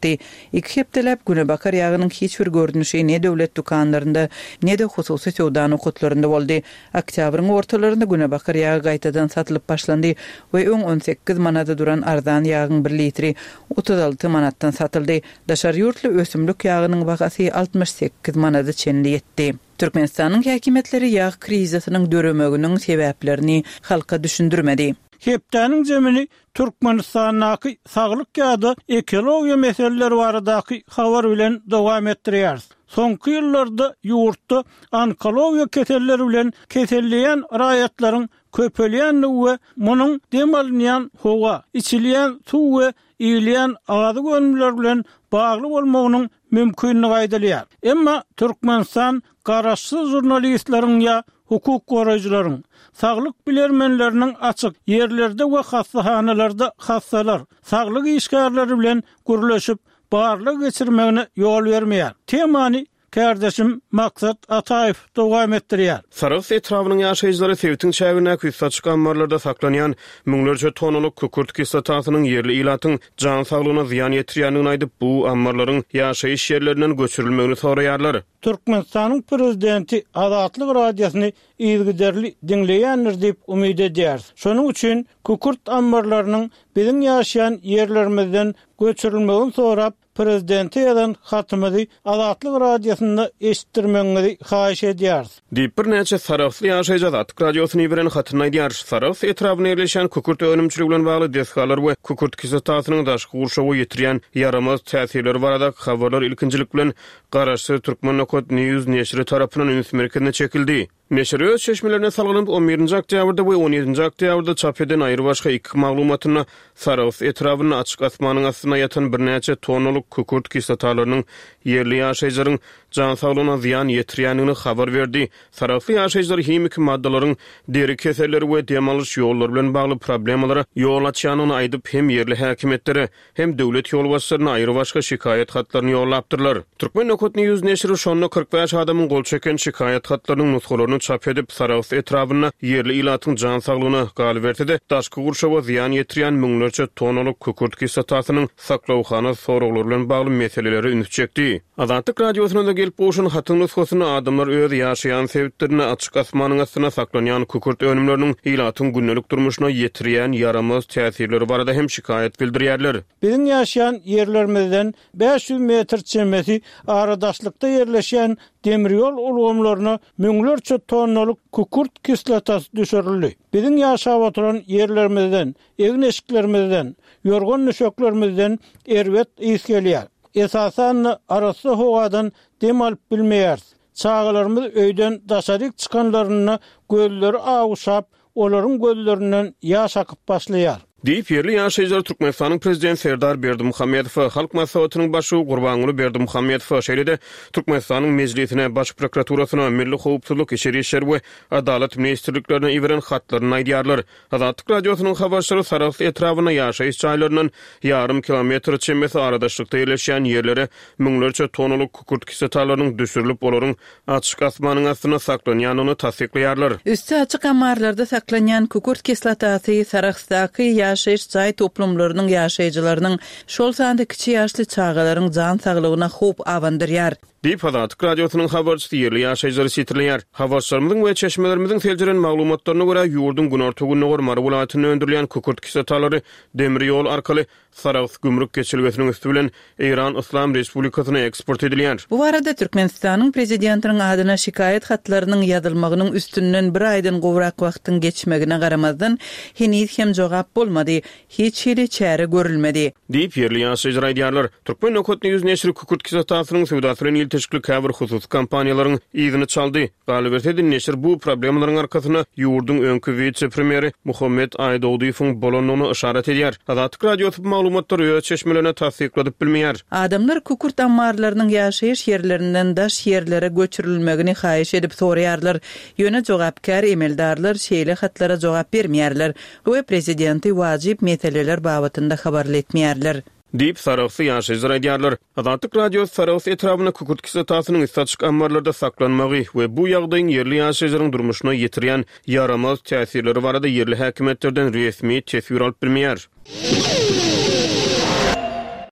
etdi. 2 hepdelep Günebakar yağının hiç bir görünüşü ne devlet dukanlarında ne de hususi sowda nokotlarında boldy. Oktyabrın ortalarında Günebakar yağı gaýtadan satılıp başlandy we 18 manada duran arzan yağın 1 litri 36 manattan satıldy. Daşar ýurtly ösümlük yağının bagasy 68 manada çenli ýetdi. Türkmenistanyň häkimetleri yağ krizisynyň döremeginiň sebäplerini halka düşündirmedi. Hepdäniň zemini Türkmenistanyň saglyk ýa-da ekologiýa meseleleri baradaky habar bilen dowam etdirýär. Soňky ýyllarda ýurtda onkologiýa keselleri bilen keselleýän raýatlaryň köpelýänligi we munyň dem alynýan howa, içilýän suw we iýilýän agazy gönümler bilen bagly bolmagynyň mümkinligi aýdylýar. Emma Türkmenistan garaşsyz jurnalistleriň ýa hukuk goraýjylaryň saglyk bilermenleriniň açyk ýerlerde we hassahanalarda hassalar, saglyk işgärleri bilen gürleşip barlyk geçirmegine ýol bermeýär. Temany Kardeşim Maksat Ataev dowam etdirýär. Saras etrawynyň ýaşaýjylary Sewitiň çägine küýse çykan ambarlarda saklanýan müňlerce tonalyk kukurt kislatasynyň ýerli ilatyň jan saglygyna ziýan ýetirýändigini aýdyp bu ambarlaryň ýaşaýyş ýerlerinden göçürilmegini soraýarlar. Türkmenistanyň prezidenti Azatlyk radiosyny ýygyderli dinleýändir diýip umyd edýär. Şonuň üçin kukurt ambarlarynyň biziň ýaşaýan ýerlerimizden göçürilmegini sorap prezidenti ýazan hatymyzy Azatlyk radiosynda eşitdirmeňizi haýyş edýär. Diýip bir näçe sarafly ýaşaýjy Azatlyk radiosyny beren hatyny aýdýar. Saraf etrawyna ýerleşen kukurt önümçiligi bilen bagly deskalar we kukurt kislatasynyň daşky gurşawy ýetirýän yaramaz täsirleri barada habarlar ilkinjilik bilen garaşy Türkmennokot News neşri tarapyndan üns merkezine çekildi. Neşri öz çeşmelerine salgynyp 11-nji oktýabrda we 17-nji oktýabrda çap eden aýry başga iki maglumatyna Saraf etrawyny açyk asmanyň astyna ýatan bir näçe tonalyk kukurt kislatalarının yerli ýaşaýjylaryň jan saglygyna ziýan ýetirýändigini habar berdi. Sarafly ýaşaýjylar hemik maddalaryň deri keselleri we demalyş ýollary bilen bagly problemalary ýol açýanyny aýdyp hem yerli häkimetlere hem döwlet ýol başçylaryna aýry başga şikaýet hatlaryny ýollapdyrlar. Türkmennokot News neşri şonda 45 adamyň gol çeken şikaýet hatlarynyň nuskalaryny çap edip Saraf etrawyna yerli ilatyň jan saglygyna gal berdi. Daşky gurşawa ziýan ýetirýän müňlerce tonalyk kukurt kislatasynyň saklawxana soraglary bilen bagly meseleleri üns çekdi. Azatlyk radiosyna gelip boşun hatyň nuskasyny adamlar öz ýaşaýan sebäplerini açyk asmanyň astyna saklanýan kukurt önümleriniň ilatyň günnelik durmuşyna ýetirýän yaramaz täsirleri barada hem şikaýet bildirýärler. Biziň ýaşaýan ýerlerimizden 500 metr çemesi aradaşlykda ýerleşen demiryol ulgamlaryna müňlerçe tonnalyk kukurt kislotasy düşürildi. Biziň ýaşap oturan ýerlerimizden, egin eşiklerimizden, ýorgan nöşeklerimizden erwet ýys gelýär. Esasan arasy howadan dem alyp bilmeýär. Çağalarymyz öýden daşaryk çykanlaryna gözleri aguşap, olaryň gözlerinden ýaş akyp başlaýar. Diýip yerli ýaşaýjylar Türkmenistanyň prezidenti Serdar Berdimuhammedow halk maslahatynyň başy Gurbanuly Berdimuhammedow şeýlede Türkmenistanyň mejlisine, baş prokuraturasyna, milli howpsuzlyk işleri işleri we adalet ministrliklerine iberen hatlaryny aýdýarlar. Azatlyk radiosynyň habarçylary Sarasly etrawyna ýaşaýyş çaýlaryndan ýarym kilometr çemmesi aradaşlykda ýerleşýän ýerlere müňlerce tonalyk kukurt kislotalarynyň düşürilip olaryň açyk asmanyň astyna saklanýanyny tasdiklaýarlar. Üstü açyk ambarlarda saklanýan kukurt kislotasy Sarasdaky ýaşaýyş jaý toplumlarynyň ýaşaýjylarynyň şol sanda kiçi ýaşly çağalaryň jan saglygyna howp awandyrýar. Diýip Azatlyk radiosynyň habarçysy ýerli ýaşaýjylary sitirleýär. Habarçylarymyzyň we çeşmelerimizin seljiren maglumatlaryna görä ýurdun günortagy Nogor welaýatyny öndürilen kukurt kislotalary demir ýol arkaly Saras gümrük geçilgesiniň üstü bilen Iran Islam Respublikasyna eksport edilýär. Bu arada Türkmenistanyň prezidentiniň adyna şikaýet hatlarynyň ýazylmagynyň üstünden bir aýdan gowrak wagtyň geçmegine garamazdan henüz hem jogap bolmady, hiç hili çäre görülmedi. Diýip ýerli ýaşaýjylar aýdýarlar. Türkmennokot News neşri kukurt kislatasynyň sowdasy bilen teşkil käbir husus kampaniýalaryň ýygyny çaldy. Galiberde neşir bu problemlaryň arkasyna ýurdun öňkü vice-premieri Muhammed Aýdowyň bolanyny işaret edýär. Azatlyk radiosy maglumatlary ýa çeşmelerine tasdikladyp bilmeýär. Adamlar kukurt ambarlarynyň ýaşaýyş ýerlerinden daş ýerlere göçürilmegini haýyş edip soraýarlar. Ýöne jogapkar emeldarlar şeýle hatlara jogap bermeýärler we prezidenti wajyp meseleler babatynda habarly etmeýärler. Diýip Sarasly ýaşaýjylar aýdýarlar. Azatlyk radiosyny Sarasly etrawyna kukurt kislatasynyň açyk ambarlarda saklanmagy we bu ýagdaýyň yerli ýaşaýjylaryň durmuşyna ýetirýän yaramaz täsirleri barada yerli häkimetlerden resmi tesbir alyp bilmeýär.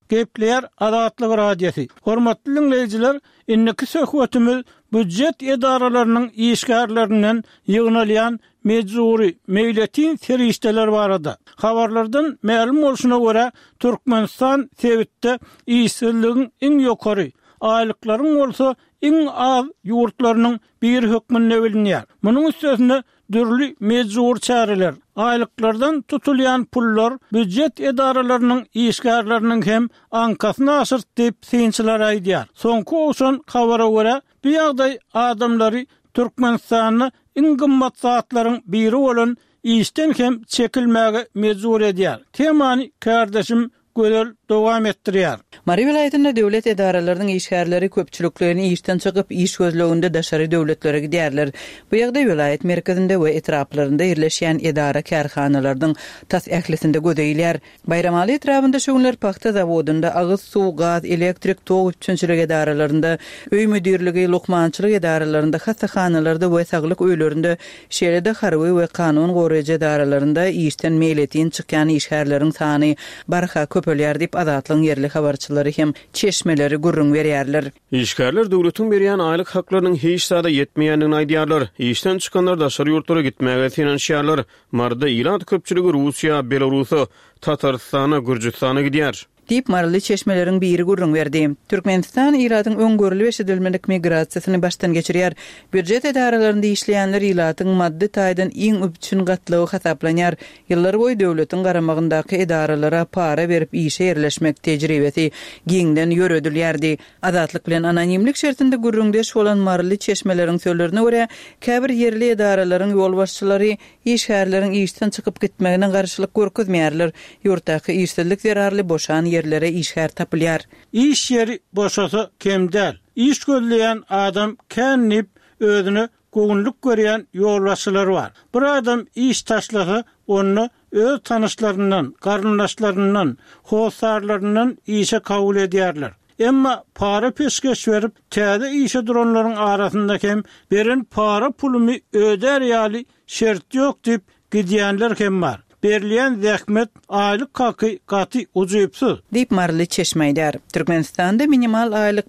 Gepleyer Azatlyk radiosi. Hormatly dinleyijiler, inniki söhbetimiz büdjet edaralarynyň işgärlerinden ýygnalýan mejburi meýletin serişdeler barada. Habarlardan ma'lum bolşuna görä Türkmenistan sebitde işsizligiň iň ýokary aýlyklaryň bolsa iň az ýurtlarynyň bir hökmünde bilinýär. Munyň üstesinde dürli mejbur çareler, aýlyklardan tutulýan pullar büdjet edaralarynyň işgärleriniň hem ankasyna aşyrt diýip synçylar aýdýar. Soňky oşan habara görä bu ýagdaý adamlary Türkmenistanyň iň gymmat zatlaryň biri bolan işden hem çekilmäge mejbur edýär. Temany kardeşim gözel dowam etdirýär. Mari vilayetinde döwlet edaralarynyň işgärleri köpçülüklerini işten çykyp iş gözleginde daşary döwletlere gidýärler. Bu ýagdaý vilayet merkezinde we etraplarynda ýerleşýän edara kärhanalarynyň tas ählisinde gödeýilýär. Bayramaly etrapynda şoňlar paxta zawodunda agyz suw, gaz, elektrik, tog üçinçilik edaralarynda, öý müdirligi, lukmançylyk edaralarynda, hassahanalarda we saglyk öýlerinde, şeýlede harby we kanun goraýjy edaralarynda işten meýletin çykýan işgärleriň sany barha köpelýär diýip Azatlyň yerli habarçylary hem çeşmeleri gurrun berýärler. İşgärler döwletiň berýän aýlyk haklarynyň hiç sada ýetmeýändigini aýdýarlar. İşden çykanlar daşary ýurtlara gitmäge finansiýarlar. Marda ilan köpçüligi Russiýa, Belarusy, Tatarstana, Gürjistana gidýär. Dip marly çeşmelerin biri gurrun berdi. Türkmenistan iratyň öňgörüli we şedilmelik migrasiýasyny baştan geçirýär. Büdjet edaralarynda işleýänler iratyň maddi taýdan iň üpçün gatlygy hasaplanýar. Ýyllar boýy döwletiň garamagyndaky edaralara para berip işe ýerleşmek tejribesi giňden ýöredilýärdi. Azatlyk bilen anonimlik şertinde gurrundeş bolan marly çeşmelerin söýlerine görä, käbir yerli edaralaryň ýol başçylary işgärleriň işden çykyp gitmegine garşylyk görkezmeýärler. Ýurtdaky işsizlik zerarly boşan yerlere işgär tapylýar. İş yeri boşasa kemdäl. İş gözleýän adam kennip özüne goňluk görýän ýolbaşçylar bar. Bir adam iş taşlasa onu öz tanışlarından, garyndaşlarından, hosarlarından işe kabul edýärler. Emma para peşkeş berip täze işe duranlaryň arasynda hem beren para pulumy öder ýaly şert ýok diýip gidýänler hem bar. Berliýän zähmet aýlyk haky gaty ujuýupsyz diýip marly çeşmeýdär. Türkmenistanda minimal aýlyk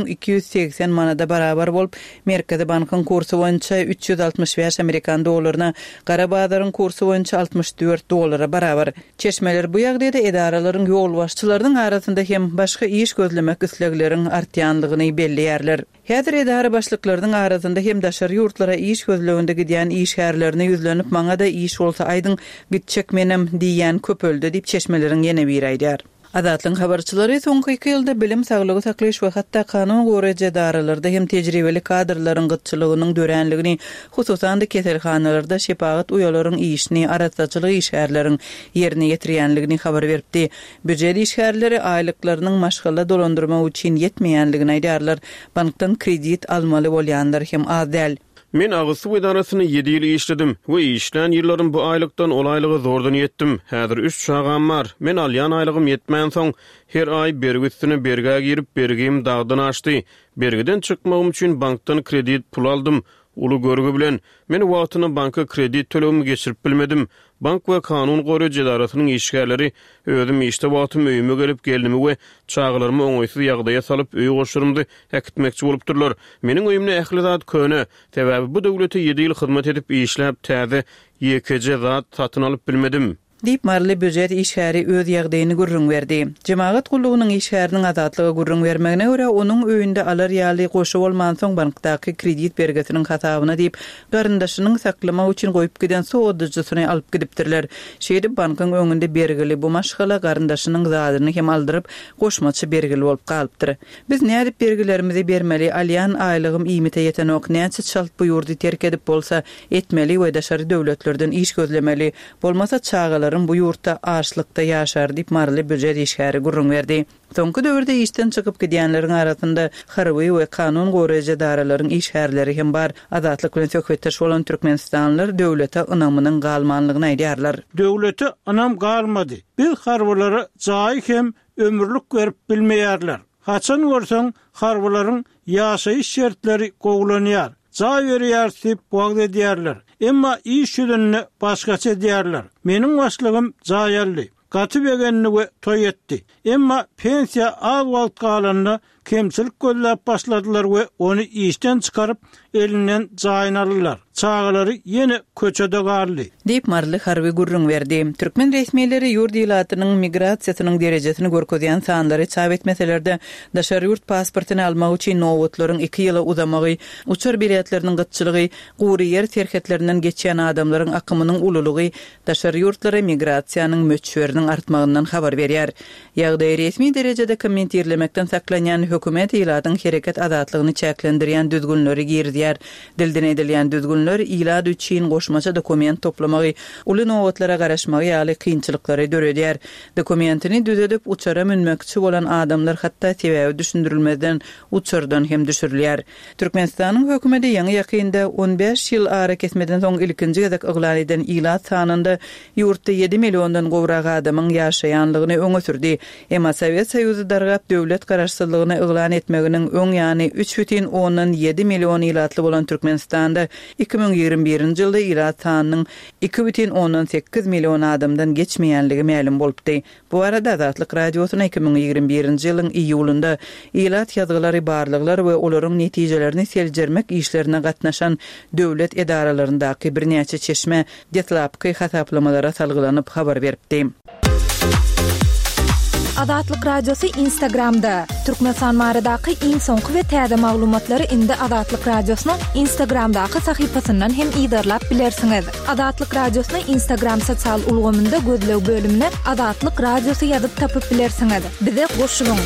1280 manada barabar bolup, Merkezi bankyň kursy boýunça 365 Amerikan dollaryna, gara bazaryň kursy boýunça 64 dollara barabar. Çeşmeler bu ýagdaýda edaralaryň ýol başçylarynyň arasynda hem başga iş gözlemek islegleriň artýanlygyny belliýärler. Häzir edara başlyklarynyň arasynda hem daşary ýurtlara iş gözleginde gidýän işgärlerini ýüzlenip maňa da iş bolsa aýdyň gitjek menem diýen köpöldi diýip çeşmelerin ýene bir aýdýar. Azatlyň habarçylary soňky 2 ýylda bilim, saglygy saklaýyş we hatda kanun goraýjy edaralarda hem tejribeli kadrlaryň gytçylygynyň döränligini, hususan da keselhanalarda şepagat uýalaryň işini, aratsaçylyk işgärleriň ýerine ýetirýänligini habar beripdi. Büdjet işgärleri aýlyklarynyň maşgala dolandyrmak üçin ýetmeýänligini aýdýarlar. Bankdan kredit almaly bolýanlar hem az däl. Men Agysuw edarasyny 7 ýyl işledim we işlän ýyllarym bu aýlykdan olaylygy zordan ýetdim. Häzir 3 çagam bar. Men alýan aýlygym ýetmän soň her aý bergüsini berge girip bergim dagdan açdy. Bergeden çykmagym üçin bankdan kredit pul aldym. Ulu görgü bilen men wagtyny banka kredit tölegimi geçirip bilmedim. Bank we kanun goraýjy edarasynyň işgärleri özüm işte wagtym öýüme gelip geldimi we çağlarymı oňaýsyz ýagdaýa salyp öýü goşurymdy äkitmekçi bolupdyrlar. Meniň öýümne ähli zat köne. Täbäbi bu döwlete 7 ýyl hyzmat edip işläp täze ýekeje zat satyn alyp bilmedim. Diýip marly büdjet işgäri öz ýagdaýyny gurrun berdi. Jemaat gullugynyň işgäriniň azatlygy gurrun bermegine görä onuň öýünde alar ýaly goşup bolman soň bankdaky kredit bergesiniň hasabyna diýip garyndaşynyň saklamak üçin goýup giden sowadyjysyny alyp gidipdirler. Şeýle bankyň öňünde bergili bu maşgala garyndaşynyň zadyny hem aldyryp goşmaçy bergili bolup galypdyr. Biz näde bergilerimizi bermeli, alýan aýlygym iýmite ýetenok näçe çalt buýurdy terk edip bolsa etmeli we daşary döwletlerden iş gözlemeli, bolmasa çağalar bu ýurtda açlykda ýaşar diýip marly büdjet işgäri gurrun berdi. Soňky döwürde işden çykyp gidýänleriň arasynda harby we kanun goraýjy edararyň işgärleri hem bar. Azatlyk bilen söhbetdeş bolan türkmenistanlylar döwlete ynamynyň galmanlygyny aýdýarlar. Döwlete ynam galmady. Bir harbylara jaý hem ömürlük berip bilmeýärler. Haçan görseň harbylaryň ýaşaýyş şertleri gowlanýar. Jaý berýär diýip wagt edýärler. Emma iş ýüzüne başgaça edýärler. Meniň başlygym jaýally. gaty begenini toy etdi. Emma pensiya az wagt galanynda kemçilik gözläp başladylar we onu işten çıkarıp elinden jaýyn aldylar. Çağalary ýene köçede garly. Deyip Marly Harvey gurrun berdi. Türkmen resmiýetleri ýurt ýylatynyň migrasiýasynyň derejesini görkezýän sanlary çap etmeselerde daşary ýurt pasportyny almak üçin nowatlaryň 2 ýyla uzamagy, uçur biletleriniň gytçylygy, gury ýer terketlerinden geçýän adamlaryň akymynyň ululugy daşary ýurtlara migrasiýanyň möçberiniň artmagyndan habar berýär. Ýagdaý resmi derejede kommentirlemekden saklanýan hökümet ýylatyň hereket adatlygyny çäklendirýän düzgünleri girdýär. Dilden edilýän düzgün ilad üçün goşmaça dokument toplamagy, uly nowatlara garaşmagy ýaly kynçylyklary döredýär. Dokumentini düzedip uçara münmekçi bolan adamlar hatda sebäbi düşündirilmeden uçurdan hem düşürilýär. Türkmenistanyň hökümeti ýaňy ýakynda 15 ýyl ara kesmeden soň ilkinji gezek yglan eden ilad sanynda ýurtda 7 milliondan gowrak adamyň ýaşaýanlygyny öňe sürdi. Emma Sowet Soýuzy dargap döwlet garaşsyzlygyny yglan etmeginiň öň ýany 3,7 million ilatly bolan Türkmenistanda 2021-nji ýylda ilad sanynyň 2,8 million adamdan geçmeýänligi ma'lum bolupdy. Bu arada Azatlyk radiosyna 2021-nji ýylyň iýulynda ilad ýazgylary barlyklar we olaryň netijelerini seljermek işlerine gatnaşan döwlet edaralaryndaky birnäçe çeşme detlapky hasaplamalara salgylanyp habar beripdi. Azatlyk radiosu Instagramda. Türkmenistan maradaky iň soňky we täze maglumatlary indi Azatlyk radiosynyň Instagramdaky sahypasyndan hem ýydarlap bilersiňiz. Azatlyk radiosyny Instagram sosial ulgamynda gözlew bölümine Azatlyk radiosu ýazyp tapyp bilersiňiz. Bize goşulyň.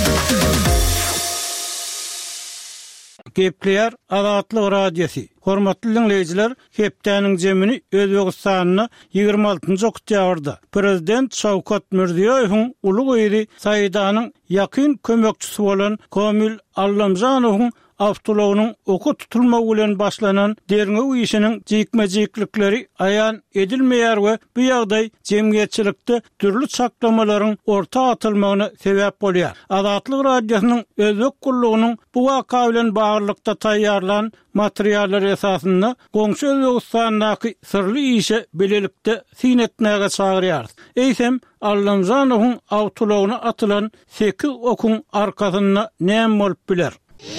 Gepler Azatlyk radiosu. Hormatly dinleyijiler, hepdeniň jemini Özbegistanyna 26-njy oktýabrda Prezident Şawkat Mirziýoýewiň uly ýeri Saýdanyň ýakyn kömekçisi bolan Komil Allamjanowyň awtologynyň oku tutulmagy bilen başlanan derňe işiniň jekmejeklikleri aýan edilmeýär we bu ýagdaý jemgyýetçilikde türlü çaklamalaryň orta atylmagyna sebäp bolýar. Azatlyk radiosynyň özbek gullugynyň bu waka bilen baglykda taýýarlan materiallar esasında goňşy Özbegistandaky sirli işe bilelikde sinetmäge çagyrýar. Eýsem Allamjanowyň awtologyna atylan 8 okun arkasynda näme bolup biler?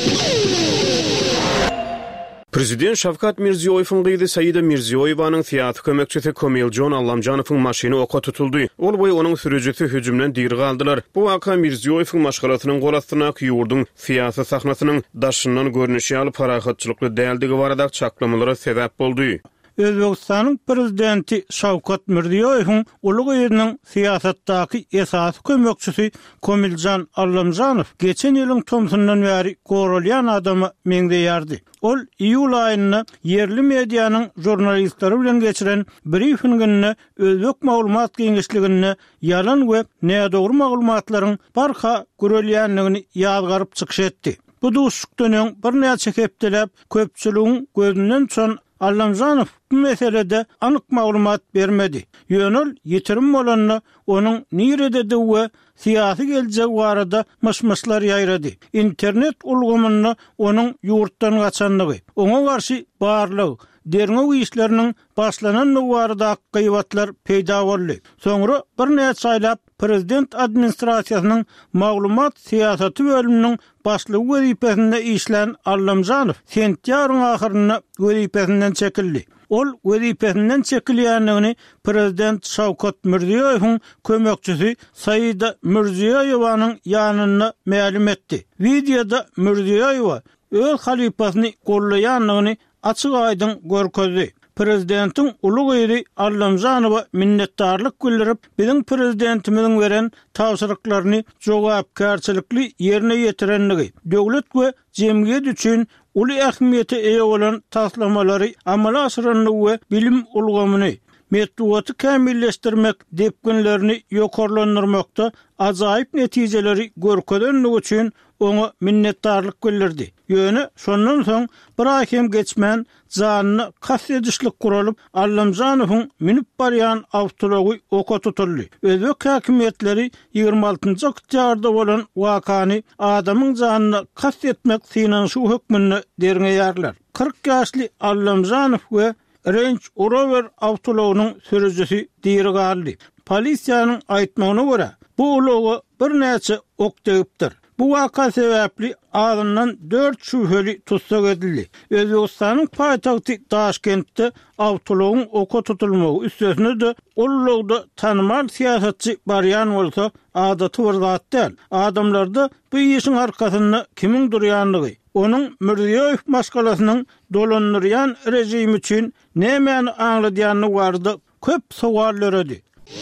Prezident Şawkat Mirziýoýewiň gyzy Saýda Mirziýoýewanyň fiýat kömekçisi Komiljon Allamjanowyň maşyny oka tutuldy. Ol boý onuň sürüjisi hüjümden diri galdylar. Bu waka Mirziýoýewiň maşgalatynyň golasyna ýurdun fiýasy sahnasynyň daşyndan görnüşi alyp parahatçylykly däldigi barada çaklamalara sebäp boldy. Özbegistanyň prezidenti Şawkat Mirziýoýewiň uly ýeriniň siýasatdaky esas kömekçisi Komiljon Allamjanow geçen ýylyň tomsundan bäri goralýan adamy meňdeýärdi. Ol iýul aýynda yerli mediýanyň jurnalistleri bilen geçiren briefinginde Özbek maglumat geňeşligine ýalan we nädogry maglumatlaryň barha görelýänligini ýazgaryp çykyş etdi. Bu duşukdan bir näçe hepdelep köpçüligiň gözünden çon Allamjanow bu meselede anyk maglumat bermedi. Ýönül ýetirim bolanna onuň nirede we siýasy geljek barada myşmyşlar ýaýrady. Internet ulgamyny onuň ýurtdan gaçanlygy, oňa garşy barlyk derňe işleriniň başlanan barada gıýbatlar peýda boldy. Soňra bir näçe aýlap prezident administrasiýasynyň maglumat siýasaty bölüminiň başlygy wezipesinde işlän Allamjanow sentýaryň ahyryna wezipesinden çekildi. Ol wezipesinden çekilýänligini Prezident Şawkat Mirziýoýewiň kömekçisi Saýda Mirziýoýewanyň ýanyna ma'lum etdi. Videoda Mirziýoýew öz halipasyny gollaýanlygyny açyk aýdyn görkezdi. Prezidentin uly gyzy Allamjanowa minnetdarlyk bildirip, biziň prezidentimiziň beren tawsyrlyklaryny jogapkärçilikli ýerine ýetirenligi, döwlet we jemgyýet üçin uly ähmiýete eýe bolan taslamalary amala aşyranlygy we bilim ulgamyny metduaty kämilleşdirmek depkinlerini ýokarlandyrmakda ajaýyp netijeleri görkedenligi üçin oňa minnetdarlyk bildirdi. Ýöne şondan soň bir aýym geçmän janyny kassedişlik guralyp Allamjanowyň minip barýan awtology oka tutuldy. Özbek häkimetleri 26-njy oktýabrda bolan wakany adamyň janyny kassetmek synan şu hökmüni derňeýärler. 40 ýaşly Allamjanow we Range Rover awtologynyň sürüjisi diri galdy. polisiýanyň aýtmagyna görä, bu ulogy bir näçe ok degipdir. Bu waka sebäpli adamdan 4 şüpheli tutsak edildi. Özbegistanyň paýtagty Daşkentde awtologyň oka tutulmagy üstesinde de ulugda tanmal siýasatçy barýan bolsa adaty bir zat däl. Adamlarda bu işin arkasynda kimin durýanlygy, onuň Mirziýoýew maskalasynyň dolanýan rejim üçin näme aňladýanyny bardy köp sowallar edi.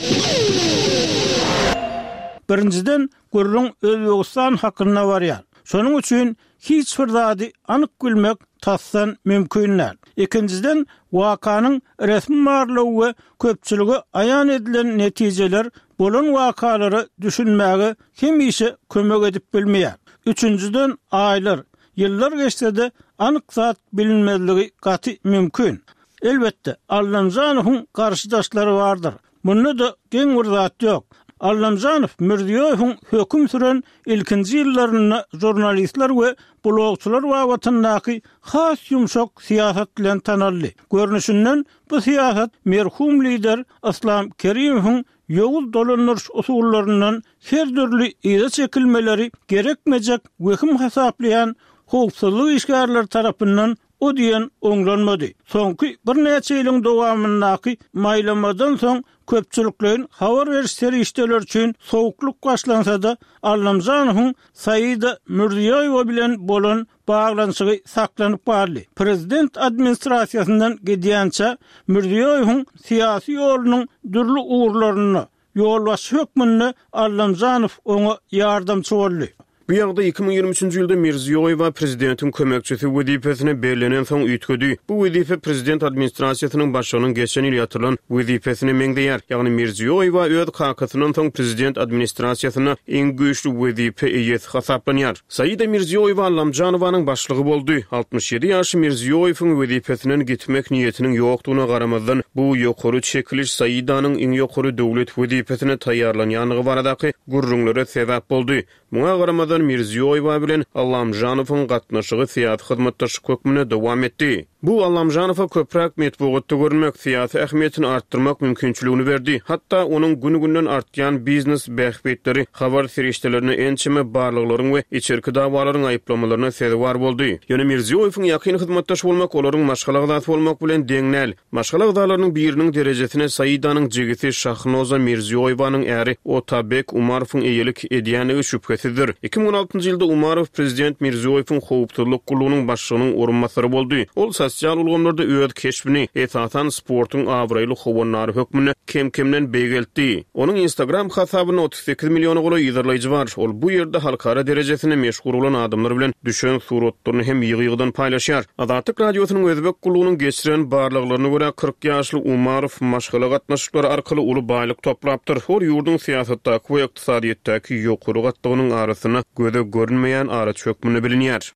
Birinciden gurrun Özbegistan hakkında barýar. Şonuň üçin hiç bir zady anyk bilmek tassan mümkin näl. İkinciden wakanyň resmi marlygy we köpçüligi aýan edilen netijeler bolan wakalary düşünmäge hemişe kömek edip bilmeýär. Üçüncüden aýlar, ýyllar geçse-de anyk zat bilinmezligi gaty mümkin. Elbetde Allamjanowyň garşydaşlary bardyr. Bunda da geň bir zat ýok. Allamjanow Mirziýoýewiň höküm süren ilkinji ýyllaryny jurnalistler we blogçular wagtyndaky has ýumşak siýasat bilen tanaldy. Görnüşinden bu siýasat merhum lider Aslam Kerimowyň ýowul dolanýar usulllaryndan her türlü ýa çekilmeleri gerekmejek wehim hasaplayan howpsuzlyk işgärleri tarapyndan o diýen oňlanmady. Soňky bir näçe ýylyň dowamyndaky maýlamadan soň köpçüliklerin habar berişleri işler üçin sowukluk başlansa-da Allamjanowyň Saýyda Mirziýoýew bilen bolan baglanyşygy saklanyp bardy. Prezident administrasiýasyndan gedýänçe Mirziýoýewiň siýasy ýolunyň dürli uğurlaryny ýolbaş hökmünde Allamjanow oňa ýardamçy boldy. Bu ýagda 2023-nji ýylda Mirziýoýew prezidentiň kömekçisi wezipesine berlenen soň üýtgedi. Bu wezipe prezident administrasiýasynyň başlygynyň geçen ýyl ýatyrylan wezipesine meňdeýär. Ýagny Mirziýoýew öz kakatynyň soň prezident administrasiýasyna iň güýçli wezipe eýesi hasaplanýar. Saýyda Mirziýoýew Allamjanowyň başlygy boldy. 67 ýaşly Mirziýoýewiň wezipesinden gitmek niýetiniň ýokdugyna garamazdan bu ýokary çekiliş Saýydanyň iň ýokary döwlet wezipesine taýýarlanýanlygy baradaky gurrunlara sebäp boldy. Muňa garamazdan Mirziýoýew bilen Allamjanowyň gatnaşygy siýasat hyzmatdaşlyk hökmüne dowam etdi. Bu Allamjanowa köprak metbugatda görmek, siýasy ähmiýetini artdyrmak mümkinçiligini berdi. Hatda onuň günü-günden artýan biznes bähbetleri habar serişdelerine ençeme barlyklaryň we içerki dawalaryň aýyplamalaryna sebäp boldy. Ýöne Mirziýoýewiň ýakyn hyzmatdaş bolmak olaryň maşgala zat bolmak bilen deňnäl. Maşgala zatlarynyň biriniň derejesine Saýydanyň jigiti Şahnoza Mirziýoýewiň äri Otabek Umarowyň eýelik edýänligi şüphesizdir. 2016-njy ýylda Umarow prezident Mirziýoýewiň howpsuzlyk gulunyň başlygynyň orunmasary boldy. Ol sosial ulgamlarda öz keşbini etatan sportun awraýly howanary hökmüne kemkemden beýgeldi. Onuň Instagram hasabyna 38 million goly ýyzarlaýjy bar. Ol bu ýerde halkara derejesine meşhur bolan adamlar bilen düşen suratlaryny hem ýygy-ýygydan paýlaşýar. Adatyk radiosynyň özbek gulunyň geçiren barlyklaryna görä 40 ýaşly Umarow maşgala gatnaşyklary arkaly uly baýlyk toplapdyr. Hor ýurdun siýasatdaky we ykdysadyýetdäki ýokary gatlygynyň arasyna göze görünmeýän araç hökmüne bilinýär.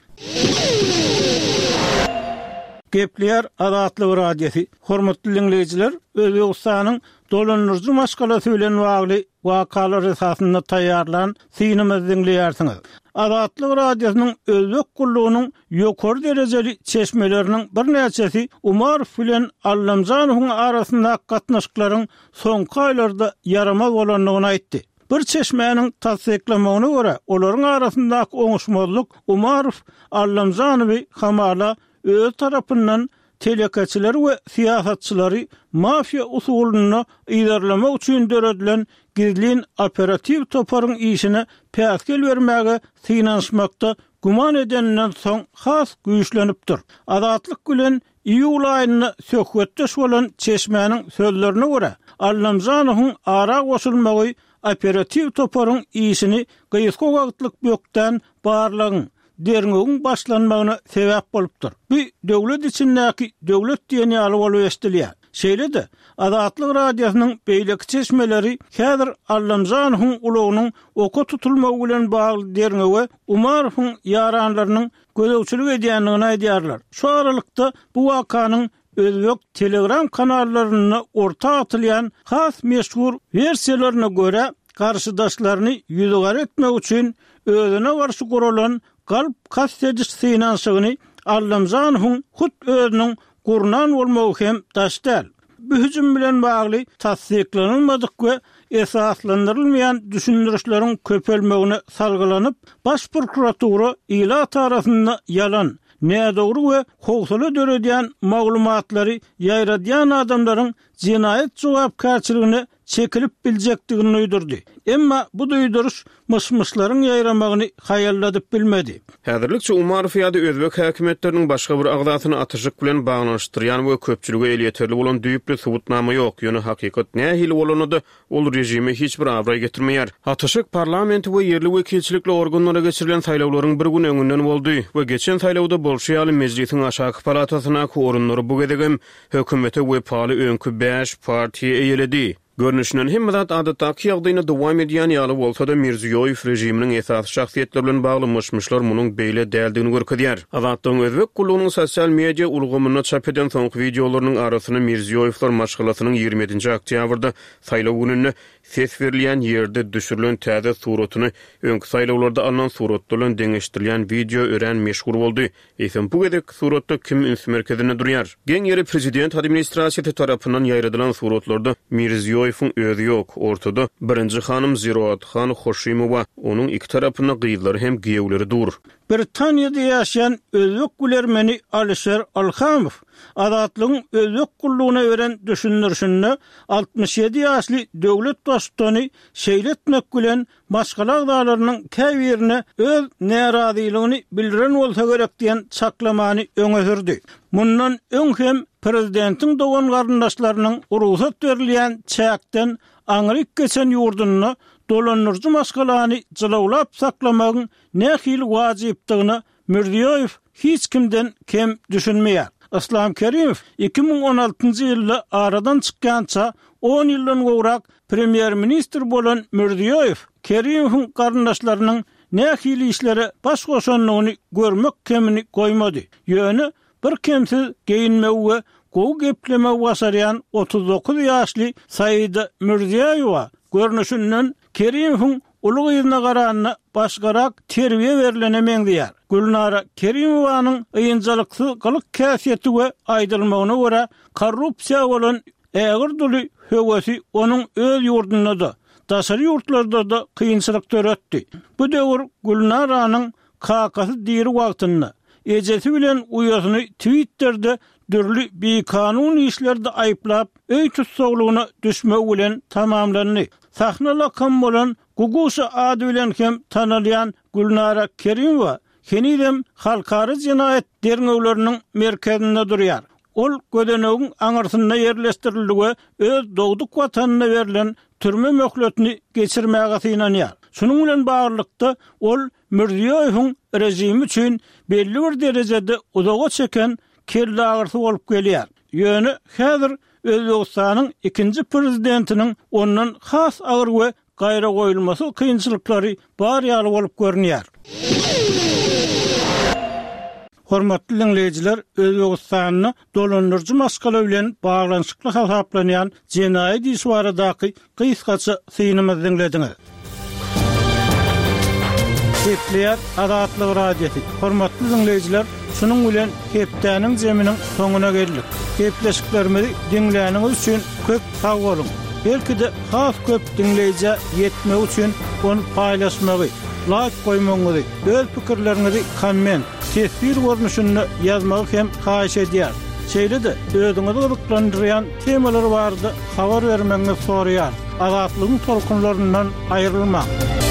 Gepler Adatly radiosi. Hormatly dinleyijiler, Özbegistanyň dolanýarjy maşgalasy bilen bagly wakalar esasynda taýýarlan synymyzy dinleýärsiňiz. Adatly radiosynyň özbek gullugynyň ýokary derejeli çeşmeleriniň bir näçesi Umarow bilen Allamjanowyň arasyndaky gatnaşyklaryň soňky aýlarda yaramaz bolanlygyny aýtdy. Bir çeşmenin tasdiklamagyna görä, olaryň arasyndaky oňuşmazlyk Umarow Allamjanowy hamala öz tarapyndan telekaçylar we siýasatçylary mafiýa usulyny ýerlemek üçin döredilen gizlin operativ toparyň işine päskel bermäge synanşmakda guman edenden soň has güýçlenipdir. Adatlyk bilen iýul aýyna söhbetdeş bolan çeşmenin sözlerine görä, Allamjanowyň ara goşulmagy operativ toparyň işini gyýyska wagtlyk bökden barlagyň derňegiň başlanmagyna sebäp bolupdyr. Bu döwlet içindäki döwlet diýeni ýaly bolup esdilýär. Şeýle-de Adatlyk radiosynyň beýleki çeşmeleri häzir Allamjanowyň ulugynyň oka tutulmagy bilen bagly derňegi Umarowyň ýaranlarynyň gözegçilik edýänligini aýdýarlar. Şu aralykda bu wakanyň özbek telegram kanallaryna orta atylýan has meşhur versiýalaryna görä garşydaşlaryny ýüzegär etmek üçin özüne garşy guralan galp kastediş synanşygyny Allamjanowyň hut özüniň gurnan bolmagy hem daşdal. Bu hüjüm bilen bagly tasdiklanylmadyk we esaslandırılmayan düşündürüşlerin köpelmegine salgylanyp, baş prokuratura ila tarafynda yalan, nädogry we howsala döredýän maglumatlary ýaýradýan adamlaryň jinayet jogapkärçiligine çekilip biljekdigini uydurdy. Emma bu duýduruş myşmyşlaryň ýaýramagyny haýalladyp bilmedi. Häzirlikçe Umarov ýa-da özbek häkimetleriniň başga bir agdatyny atyşyk bilen baglanyşdyrýan we köpçüligi el ýeterli bolan düýüplü subutnama ýok. Ýöne hakykat nähili bolanydy, ol rejimi hiç bir awray getirmeýär. Atyşyk parlamenti we ýerli wekilçilikli organlara geçirilen saýlawlaryň bir gün öňünden boldy we geçen saýlawda Bolşeýaly Mejlisiň aşaky palatasyna orunlary bu gedegem hökümete we paly öňkü 5 partiýa eýeledi. Görnüşünden hemmedat adatdaky ýagdaýyna dowam edýän ýaly bolsa da Mirziýoýew rejiminiň esas şahsiýetleri bilen baglanmışlar munyň beýle däldigini görkezýär. Azatlygyň özbek gulunyň sosial media ulgamyny çap eden soňky videolarynyň arasyny Mirziýoýewler maşgalasynyň 27-nji oktýabrda saýlaw gününe ses berilýän ýerde düşürilen täze suratyny öňkü saýlawlarda alynan surat bilen deňeşdirilýän video ören meşhur boldy. Eýsem bu gedek suratda kim üns merkezinde durýar? Geň ýeri prezident administrasiýasy tarapyndan ýaýradylan suratlarda Mirziýoýew özü ýok. Ortada birinji hanım Ziroat Xan Hoşimowa, onuň iki tarapyna gyýlary hem giýewleri dur. Britaniýada ýaşaýan özbek gülermeni Alisher Alhamow adatlygyň özbek gullugyna ören düşündürüşini 67 ýaşly döwlet başçyny şeýletmek bilen başga agdalarynyň käbirini öz närazylygyny bildiren bolsa gerek diýen çaklamany öňe sürdi. Mundan öň hem prezidentiň dogan garyndaşlarynyň urusat berilýän çäkden aňryk geçen ýurduny dolanırcı maskalaany jylawlap saklamagyň nähili wajypdygyny Mirziýoýew hiç kimden kem düşünmeýär. Islom Kerimow 2016-njy ýylda aradan çykkança 10 ýyldan gowrak premier ministr bolan Mirziýoýew Kerimowyň garyndaşlarynyň nähili işlere baş goşanlygyny görmek kemini goýmady. Ýöne bir kemsiz geyinmek we gowy geplemek wasaryan 39 ýaşly Saýyda Mirziýoýew görnüşinden Kerimowyň ulugy ýylyna garanyny başgarak terbiýe berilenemeň diýär. Gülnara Kerimowyň ýynjylyksyz käsiýeti we aýdylmagyna görä korrupsiýa bolan ägir duly höwesi onuň öz ýurdunda da, daşary ýurtlarda da kynçylyk töretdi. Bu döwür Gülnaranyň kakasy diri wagtynda ejesi bilen uýasyny Twitter'de dürli bekanun işlerde aýplap, öý tutsaglygyna düşmek bilen tamamlandy. Sahnala kam bolan Gugusy ady bilen hem tanylýan Gülnara Kerimowa henidem halkary jinayet derňewleriniň merkezinde durýar. Ol gödenegiň aňyrsynda ýerleşdirildi we öz dogduk watanyna berilen türme möhletini geçirmäge synanýar. Şunuň bilen baglykda ol Mirziýoýewiň rejimi üçin belli bir derejede uzaga çeken kelle agyrsy bolup gelýär. Ýöne häzir Özbegistanyň ikinji prezidentiniň ondan has agyr we gaýra goýulmasy kynçylyklary bar ýaly bolup görünýär. Hormatly dinleýijiler, Özbegistanyň dolanyrjy maskala bilen baglanyşykly hasaplanýan jenaýat işi baradaky kysgaça synymyzy dinlediňiz. Hepleýär Azatlyk radiosi. Hormatly dinleýijiler, şunuň bilen hepdäniň jeminiň soňuna geldik. Hepleşiklerimizi dinleýäniňiz üçin köp sag bolun. Belki de has köp dinleýije ýetmek üçin onu paýlaşmagy, like goýmagy, öz pikirleriňizi komment, tesbir görnüşinde ýazmagy hem haýyş edýär. Şeýle-de özüňizi gyzyklandyrýan temalar bardy, habar bermeňizi soraýar. Azatlygyň tolkunlaryndan aýrylmak.